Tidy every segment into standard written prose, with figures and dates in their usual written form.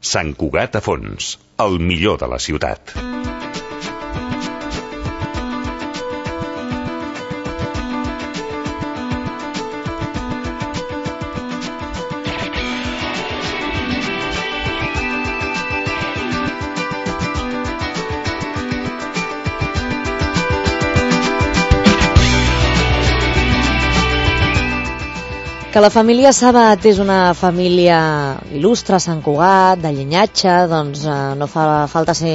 Sant Cugat a fons, el millor de la ciutat. Que la família Sabat és una família il·lustre, Sant Cugat, de llinatge, doncs no fa falta ser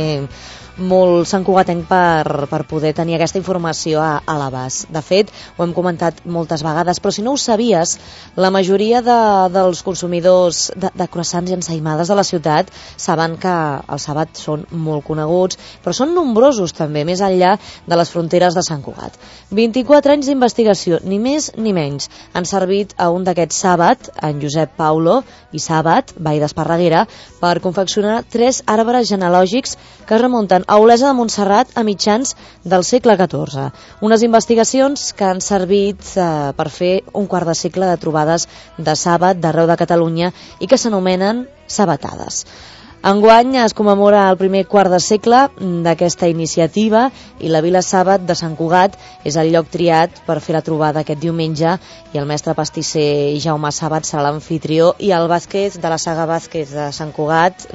molt santcugatenc per poder tenir aquesta informació a l'abast. De fet, ho hem comentat moltes vegades, però si no ho sabies, la majoria dels consumidors de croissants i ensaïmades de la ciutat saben que els Sabat són molt coneguts, però són nombrosos també, més enllà de les fronteres de Sant Cugat. 24 anys d'investigació, ni més ni menys, han servit a un d'aquests Sabat, en Josep Paulo i Sabat, Vall d'Esparreguera, per confeccionar 3 arbres genealògics que es remunten a Olesa de Montserrat a mitjans del segle XIV. Unes investigacions que han servit per fer un quart de segle de trobades de Sabat d'arreu de Catalunya i que s'anomenen sabatades. Enguany es commemora el primer quart de segle d'aquesta iniciativa i la Vila Sabat de Sant Cugat és el lloc triat per fer la trobada aquest diumenge i el mestre pastisser Jaume Sabat serà l'anfitrió i el Vázquez de la saga Vázquez de Sant Cugat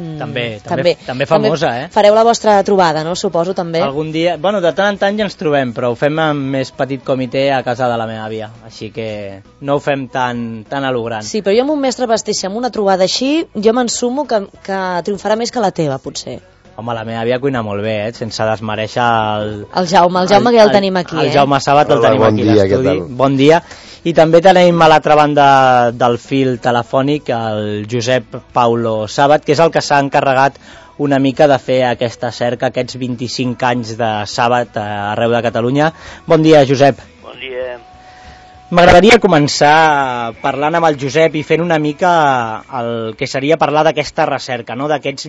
també famosa, Fareu la vostra trobada, no? Suposo també. Algun dia, bueno, de tant en tant ja ens trobem, però ho fem amb més petit comitè a casa de la meva àvia, així que no ho fem tan a lo gran. Sí, però jo amb un mestre pastisser, amb una trobada així, jo m'ensumo que triomfarà més que la teva, potser. Home, la meva àvia cuina molt bé, sense desmereixer el Jaume que ja el tenim aquí. El Jaume Sabat el tenim aquí a l'estudi. Bon dia. I també tenim a l'altra banda del fil telefònic el Josep Paulo Sabat, que és el que s'ha encarregat una mica de fer aquesta cerca, aquests 25 anys de Sabat arreu de Catalunya. Bon dia, Josep. Bon dia. M'agradaria començar parlant amb el Josep i fent una mica el que seria parlar d'aquesta recerca, no? D'aquests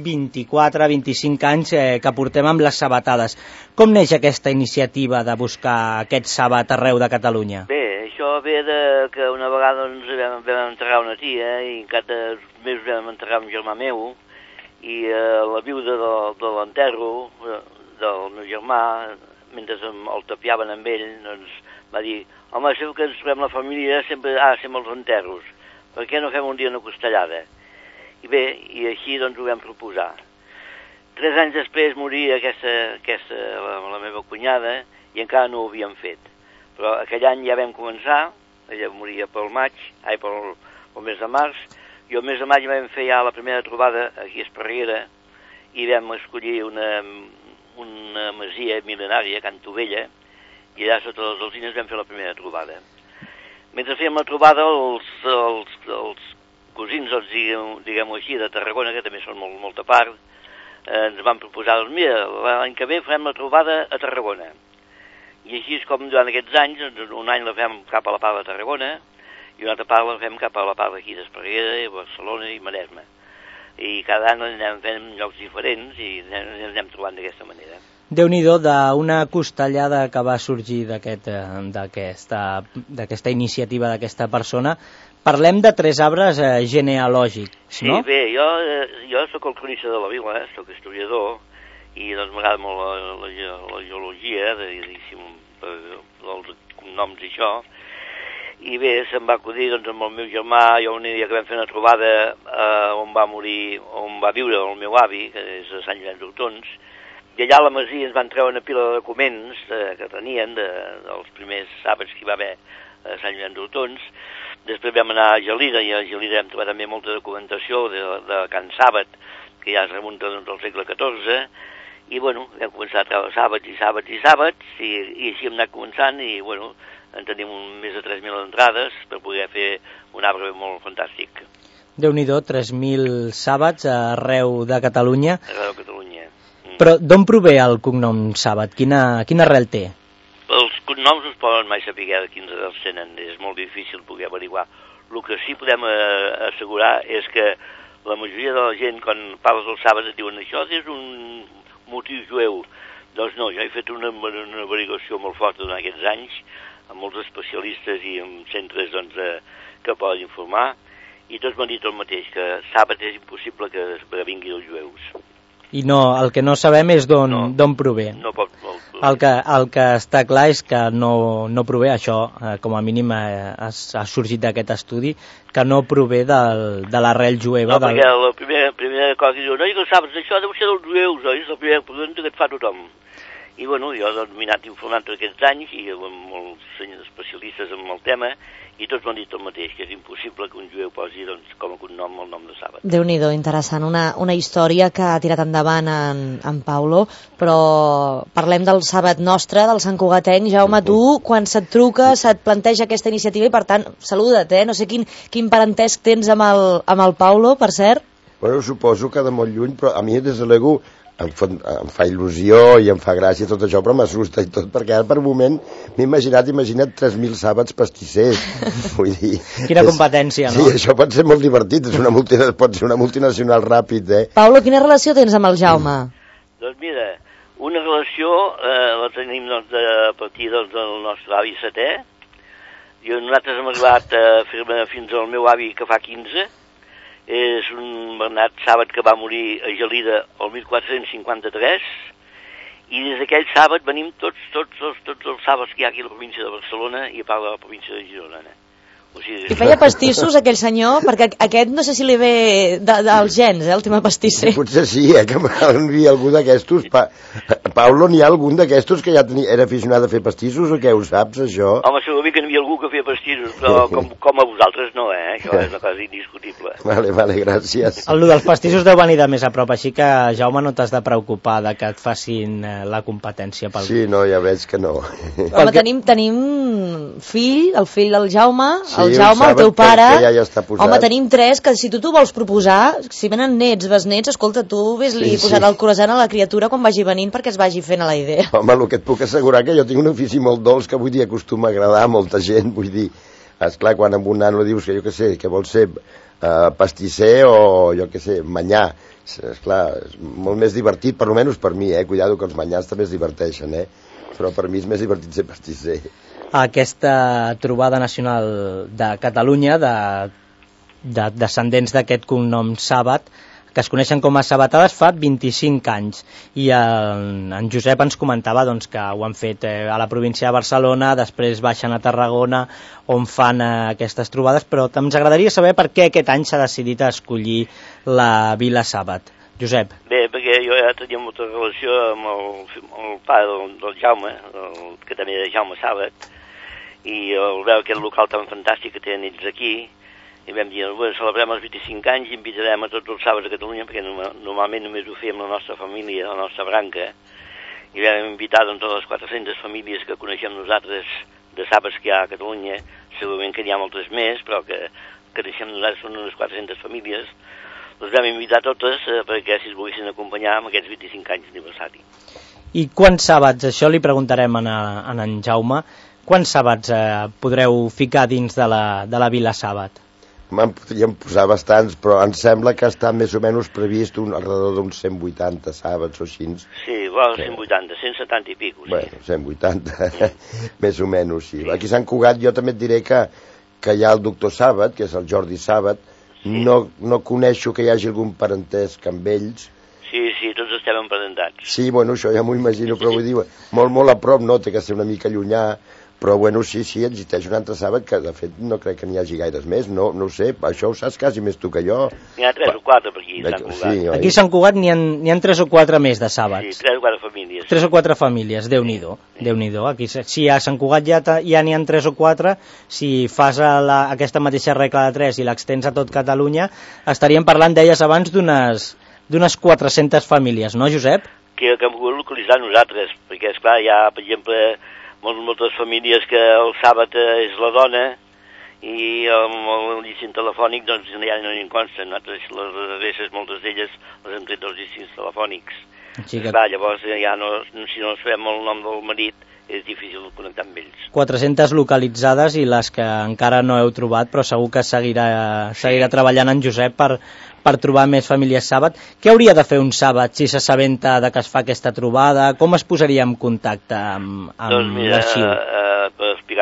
24-25 anys que portem amb les sabatades. Com neix aquesta iniciativa de buscar aquest Sabat arreu de Catalunya? Bé, això ve que una vegada vam enterrar una tia i en cada mesos vam enterrar un germà meu i la viuda de l'enterro del meu germà, mentre el tapiaven amb ell, doncs va dir: home, sempre que ens trobem la família sempre els enterros, per què no fem un dia una costellada? I bé, i així doncs ho vam proposar. 3 anys després moria la meva cunyada i encara no ho havíem fet. Però aquell any ja vam començar, ella moria pel mes de març, i el mes de maig vam fer ja la primera trobada aquí a Esparreguera i vam escollir una masia mil·lenària, Can Tovella, i allà sota les alzines vam fer la primera trobada. Mentre fèiem la trobada, els cosins, diguem-ho així, de Tarragona, que també són molta part, ens van proposar, doncs mira, l'any que ve farem la trobada a Tarragona. I així és com durant aquests anys, un any la fem cap a la part de Tarragona i una altra part la fem cap a la part d'aquí d'Esparreguera, Barcelona i Maresme. I cada any anem fent llocs diferents i ens anem trobant d'aquesta manera. Déu-n'hi-do, d'una costellada que va sorgir d'aquesta iniciativa d'aquesta persona. Parlem de 3 arbres genealògics, no? Sí, bé, jo sóc el cronista de la vila, sóc historiador, i doncs m'agrada molt la geologia, els cognoms i això, i bé, se'm va acudir doncs, amb el meu germà, jo un dia que vam fer una trobada on va viure el meu avi, que és a Sant Llorenç d'Hortons, i allà a la masia ens van treure una pila de documents que tenien dels primers sàbats que hi va haver a Sant Llorenç d'Hortons. Després vam anar a Gelida, i a Gelida hem trobat també molta documentació de Can Sàbat, que ja es remunta doncs, al segle XIV, i bueno, vam començar a treure sàbats i així hem anat començant, i bueno, en tenim més de 3.000 entrades per poder fer un arbre molt fantàstic. Déu-n'hi-do, 3.000 sàbats arreu de Catalunya. Arreu de Catalunya. Però d'on prové el cognom Sabat? Quina arrel té? Els cognoms no es poden mai saber de quins arrels tenen, és molt difícil poder averiguar. El que sí podem assegurar és que la majoria de la gent, quan parles del Sabat, et diuen això és un motiu jueu. Doncs no, jo he fet una averiguació molt forta durant aquests anys, amb molts especialistes i amb centres doncs, que poden informar, i tots m'han dit el mateix, que sàbat és impossible que vinguin els jueus. I no, el que no sabem és d'on prové. No pot. El que està clar és que no prové, això com a mínim ha sorgit d'aquest estudi, que no prové de l'arrel jueva. No, perquè la primera cosa que diu, no, i que saps, això deu ser dels jueus, oi? És la primera pregunta que et fa tothom. I bueno, jo m'he anat informant tots aquests anys i amb molts especialistes en el tema, i tots m'han dit el mateix, que és impossible que un jueu posi com a cognom el nom de sàbat. Déu-n'hi-do, interessant. Una història que ha tirat endavant en Paulo, però parlem del sàbat nostre, del Sant Cugatenc. Jaume, tu, quan se't truca, se't planteja aquesta iniciativa i, per tant, saluda't, no sé quin parentesc tens amb el Paulo, per cert. Bueno, suposo que de molt lluny, però a mi, des de l'ego, em fa il·lusió i em fa gràcia tot això, però m'assusta i tot, perquè ara per un moment m'he imagina't 3.000 sàbats pastissers. Vull dir... Quina competència, no? Sí, això pot ser molt divertit, pot ser una multinacional ràpid, Paulo, quina relació tens amb el Jaume? Doncs mira, una relació la tenim a partir del nostre avi setè. Nosaltres hem arribat a fer-me fins al meu avi, que fa 15. És un Bernat Sàbat que va morir a Gelida el 1453, i des d'aquell sàbat venim tots els sàbats que hi ha aquí a la província de Barcelona i a part de la província de Girona. O sigui, I feia pastissos aquell senyor? Perquè aquest no sé si li ve dels gens, el tema pastisser. Potser sí, que m'envia algú d'aquestos. Paulo, n'hi ha algun d'aquestos que ja era aficionat a fer pastissos o què, ho saps, això? Home, segur que n'hi havia algú que feia pastissos, però com a vosaltres no, Això és una cosa indiscutible. Vale, gràcies. El dels pastissos deu venir de més a prop, així que, Jaume, no t'has de preocupar de que et facin la competència pel... Sí, no, ja veig que no. Home, tenim fill, el fill del Jaume, sí, el Jaume, el teu pare. Ja està posat. Home, tenim 3, que si tu t'ho vols proposar, si venen nets, besnets, escolta, tu ves-li posant el croissant a la criatura quan vagi venint perquè es vagi fent a la idea. Home, el que et puc assegurar que jo tinc un ofici molt dolç que vull dir acostuma a agradar a molta gent, vull dir, esclar, quan amb un nano dius que jo què sé, que vol ser pastisser o jo què sé, manyà, esclar, és molt més divertit, per almenys per mi, cuidado que els manyars també es diverteixen, però per mi és més divertit ser pastisser. Aquesta trobada nacional de Catalunya, de descendents d'aquest cognom Sàbat, que es coneixen com a sabatades, fa 25 anys. I en Josep ens comentava que ho han fet a la província de Barcelona, després baixen a Tarragona, on fan aquestes trobades, però ens agradaria saber per què aquest any s'ha decidit a escollir la Vila Sàbat. Josep. Bé, perquè jo ja tenia molta relació amb el pare del Jaume, que també era Jaume Sàbat, i al veure aquest local tan fantàstic que tenen ells aquí, i vam dir, celebrem els 25 anys i invitarem a tots els sàbats a Catalunya, perquè normalment només ho fèiem la nostra família, la nostra branca, i vam invitar totes les 400 famílies que coneixem nosaltres de sàbats que hi ha a Catalunya, segurament que n'hi ha moltes més, però que coneixem nosaltres són unes 400 famílies, les vam invitar totes perquè si es volguessin acompanyar amb aquests 25 anys d'aniversari. I quants sàbats, això li preguntarem a en Jaume, quants sàbats podreu ficar dins de la Vila Sàbat? Me'n podríem posar bastants, però em sembla que està més o menys previst alrededor d'uns 180 sàbats o així. Sí, bueno, 180, 170 i pico. Sí. Bueno, 180, més o menys, sí. Aquí a Sant Cugat jo també et diré que hi ha el doctor Sàbat, que és el Jordi Sàbat, no coneixo que hi hagi algun parentesc amb ells. Sí, tots estem emparentats. Sí, bueno, això ja m'ho imagino, però vull dir, molt a prop, no, té que ser una mica llunyà, però bueno, sí, existeix un altre sàbat que de fet no crec que n'hi hagi gaires més, no ho sé, això ho saps quasi més tu que jo. N'hi ha 3 o 4 per aquí, a Sant Cugat. Sí, aquí a Sant Cugat n'hi ha 3 o 4 més de sàbats. Sí, 3 o 4 famílies. 3 o 4 famílies, Déu-n'hi-do. Aquí, si a Sant Cugat ja n'hi ha 3 o 4, si fas aquesta mateixa regla de 3 i l'extens a tot Catalunya, estaríem parlant, deies abans, d'unes 400 famílies, no, Josep? Que hem pogut localitzar nosaltres, perquè, esclar, hi ha, per exemple, moltes famílies que el sàbat és la dona i amb el llicent telefònic doncs ja no en consten. Nosaltres les adreces, moltes d'elles, les hem tret dels llicents telefònics. Sí, clar, llavors ja si no sabem el nom del marit és difícil connectar amb ells. 400 localitzades i les que encara no heu trobat, però segur que seguirà treballant en Josep per trobar més famílies sàbat. Què hauria de fer un sàbat si s'assabenta de que es fa aquesta trobada? Com es posaria en contacte amb l'arxiu? Per explicar-nos per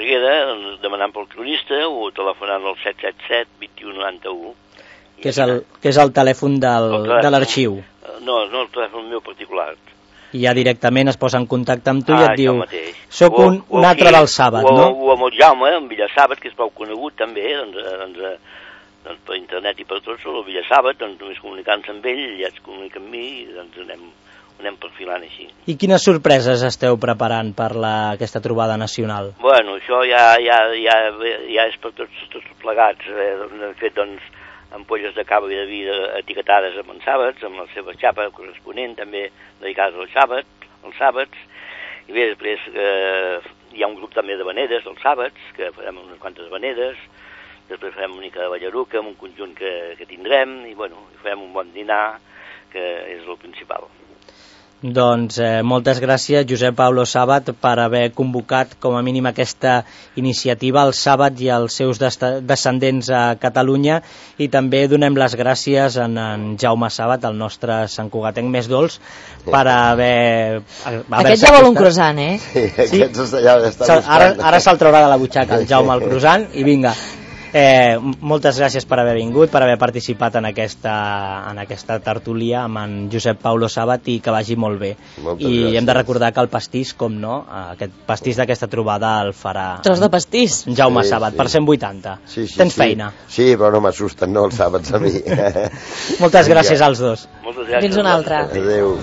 Esparreguera, doncs, demanant pel cronista o telefonant al 777-2191. Que és el telèfon de l'arxiu. No, el telèfon meu particular. I ja directament es posa en contacte amb tu i et diu, soc un altre del Sàbat, no? O amb el Jaume, en Villasàbat, que és prou conegut també, doncs per internet i per tot, sobre el Villasàbat, doncs només comunicant-se amb ell, ja es comunica amb mi, i doncs anem perfilant així. I quines sorpreses esteu preparant per aquesta trobada nacional? Bueno, això ja és per tots plegats. Hem fet, doncs, ampolles de cava i de vi etiquetades amb els sàbats, amb la seva xapa corresponent, també dedicades als sàbats, i bé, després hi ha un grup també de venedes dels sàbats, que farem unes quantes venedes, després farem una mica de ballaruca amb un conjunt que tindrem, i bueno, farem un bon dinar, que és el principal. Doncs moltes gràcies, Josep Pablo Sàbat, per haver convocat com a mínim aquesta iniciativa al Sàbat i als seus descendents a Catalunya, i també donem les gràcies a en Jaume Sàbat, el nostre santcugatenc més dolç, per haver... Aquest ja vol un croissant, eh? Sí, ara se'l traurà de la butxaca el Jaume el croissant i vinga. Moltes gràcies per haver vingut, per haver participat en aquesta tertúlia amb en Josep Pablo Sàbat, i que vagi molt bé. I hem de recordar que el pastís, com no, aquest pastís d'aquesta trobada el farà tros de pastís Jaume Sàbat, per 180. Tens feina. Sí, però no m'assusten, no, els sàbats a mi. Moltes gràcies als dos. Moltes gràcies. Fins una altra. Adéu.